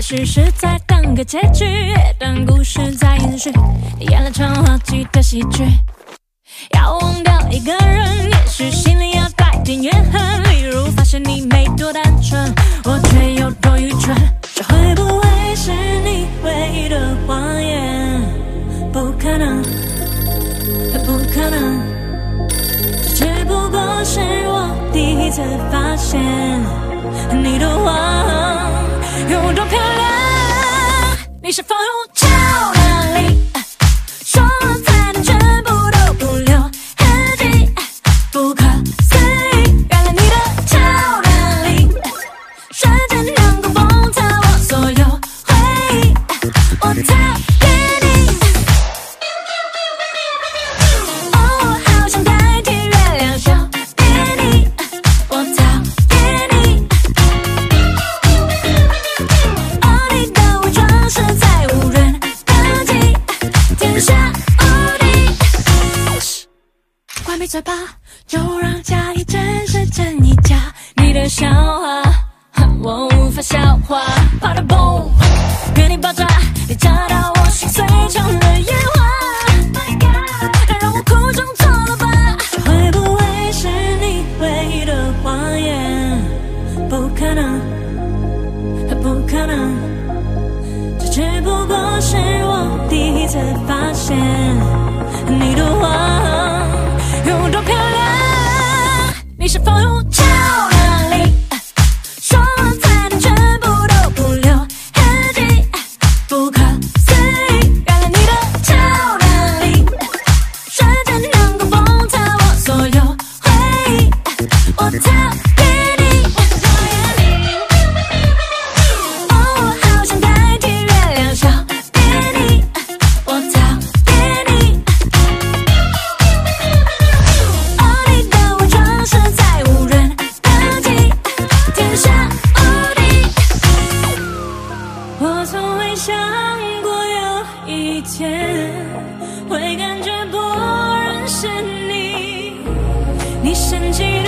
许是在等个结局，但故事在延续，演了场滑稽的喜剧。要忘掉一个人，也许心里要带点怨恨，例如发现你没多单纯，我却有多愚蠢。这会不会是你唯一的谎言？不可能，不可能，这只不过是我第一次发现你的谎有多漂亮。你是否有照哪里说才能全部都不留痕迹？不可思议，原来你的照哪里瞬间能够封藏我所有回忆，我讨厌你。哦，好想代替月亮消灭你，我讨厌你。哦，你的伪装实在无人能及，天下无敌。关闭嘴巴，就让假意真实真一假。你的笑话我无法消化，啪的 boom， 原地爆炸，你炸到我心碎成了烟花。让我哭中错了吧？这会不会是你唯一的谎言？不可能，不可能，这只不过是我第一次发现你的谎有多漂亮。你是否有照哪里说才能全部都不留痕迹？不可思议，原来你的照哪里瞬间能够封藏我所有回忆，我讨厌你。哦，好想代替月亮消灭你，我讨厌你。哦，你的伪装实在无人能及，天下无敌。我从未想过有一天会感觉不认识你，你生气的